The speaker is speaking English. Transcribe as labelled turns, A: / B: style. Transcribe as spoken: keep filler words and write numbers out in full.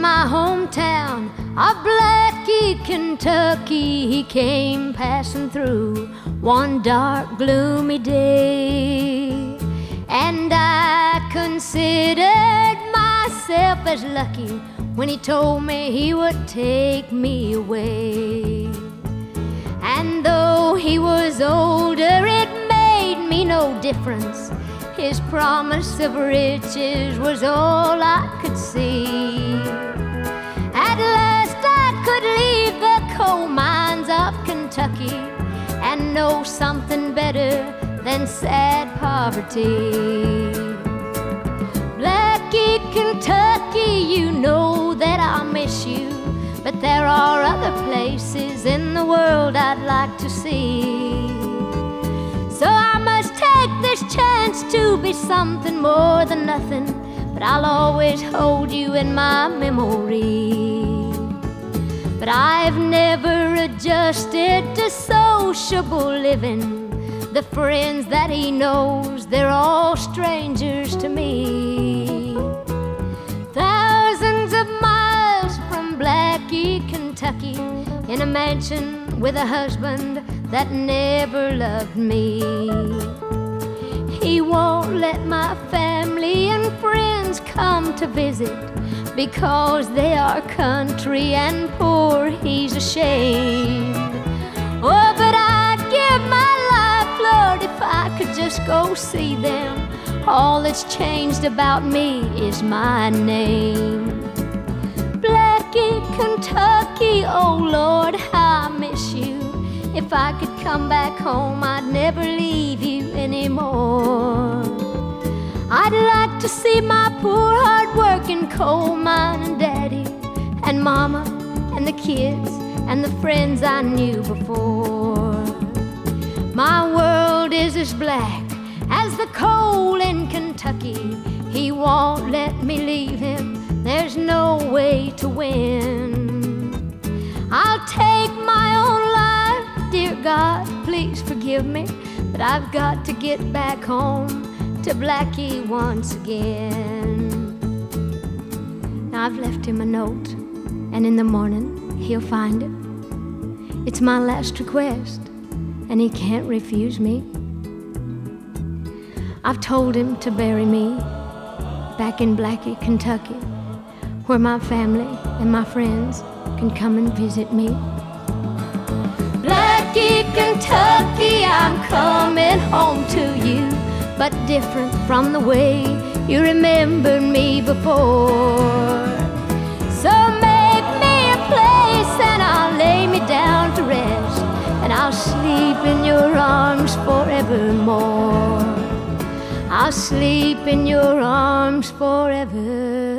A: my hometown of Blackie, Kentucky, he came passing through one dark, gloomy day. And I considered myself as lucky when he told me he would take me away. And though he was older, it made me no difference. His promise of riches was all I could see. At last I could leave the coal mines of Kentucky and know something better than sad poverty. Blackie, Kentucky, you know that I'll miss you, but there are other places in the world I'd like to see. So I must take this chance to be something more than nothing, but I'll always hold you in my memory. But I've never adjusted to sociable living. The friends that he knows, they're all strangers to me. Thousands of miles from Blackie, Kentucky, in a mansion with a husband that never loved me. He won't let my family and friends come to visit because they are country and poor, he's ashamed. Oh, but I'd give my life, Lord, if I could just go see them. All that's changed about me is my name. Blackie, Kentucky, oh Lord, how I miss you. If I could come back home, I'd never leave you anymore. I'd like to see my poor, hard-working coal mine daddy and mama and the kids and the friends I knew before. My world is as black as the coal in Kentucky. He won't let me leave him, there's no way to win. I'll take my own life, dear God, please forgive me, but I've got to get back home to Blackie once again. Now I've left him a note, and in the morning he'll find it. It's my last request, and he can't refuse me. I've told him to bury me back in Blackie, Kentucky, where my family and my friends can come and visit me. Blackie, Kentucky, I'm coming home to you, but different from the way you remembered me before. So make me a place and I'll lay me down to rest, and I'll sleep in your arms forevermore. I'll sleep in your arms forever.